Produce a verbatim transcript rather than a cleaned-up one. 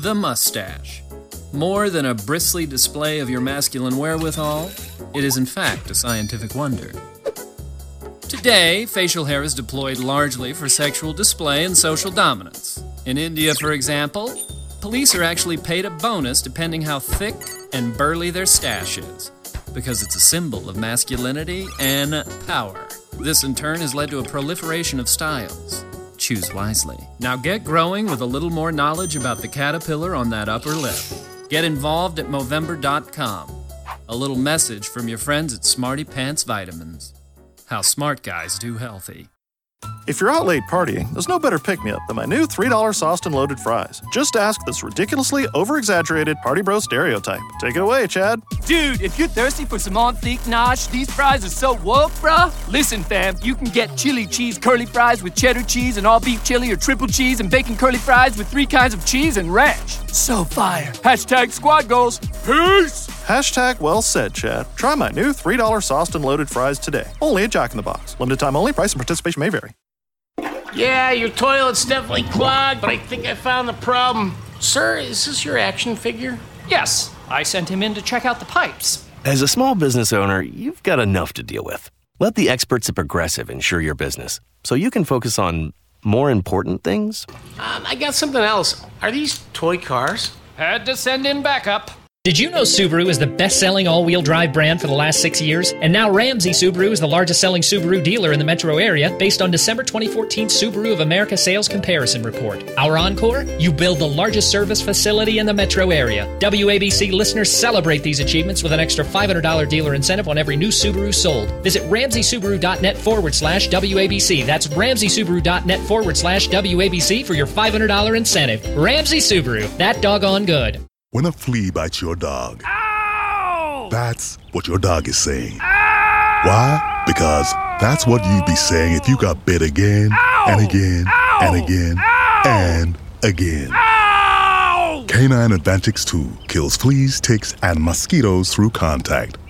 the mustache. More than a bristly display of your masculine wherewithal, it is in fact a scientific wonder. Today, facial hair is deployed largely for sexual display and social dominance. In India, for example, police are actually paid a bonus depending how thick and burly their stash is, because it's a symbol of masculinity and power. This in turn has led to a proliferation of styles. Choose wisely. Now get growing with a little more knowledge about the caterpillar on that upper lip. Get involved at Movember dot com. A little message from your friends at Smarty Pants Vitamins. How smart guys do healthy. If you're out late partying, there's no better pick-me-up than my new three dollar sauced and loaded fries. Just ask this ridiculously over-exaggerated party bro stereotype. Take it away, Chad. Dude, if you're thirsty for some on thick nosh, these fries are so woke, bruh. Listen, fam, you can get chili cheese curly fries with cheddar cheese and all beef chili or triple cheese and bacon curly fries with three kinds of cheese and ranch. So fire. Hashtag squad goals. Peace. Hashtag well said, Chad. Try my new three dollar sauced and loaded fries today. Only at Jack in the Box. Limited time only. Price and participation may vary. Yeah, your toilet's definitely clogged, but I think I found the problem. Sir, is this your action figure? Yes, I sent him in to check out the pipes. As a small business owner, you've got enough to deal with. Let the experts at Progressive insure your business, so you can focus on more important things. Um, I got something else. Are these toy cars? Had to send in backup. Did you know Subaru is the best-selling all-wheel drive brand for the last six years? And now Ramsey Subaru is the largest-selling Subaru dealer in the metro area based on December twenty fourteen Subaru of America Sales Comparison Report. Our Encore? You build the largest service facility in the metro area. W A B C listeners celebrate these achievements with an extra five hundred dollars dealer incentive on every new Subaru sold. Visit ramseysubaru.net forward slash WABC. That's ramseysubaru.net forward slash WABC for your five hundred dollars incentive. Ramsey Subaru. That doggone good. When a flea bites your dog, Ow! That's what your dog is saying. Ow! Why? Because that's what you'd be saying if you got bit again Ow! and again Ow! and again Ow! and again. Ow! Canine Advantix two kills fleas, ticks, and mosquitoes through contact.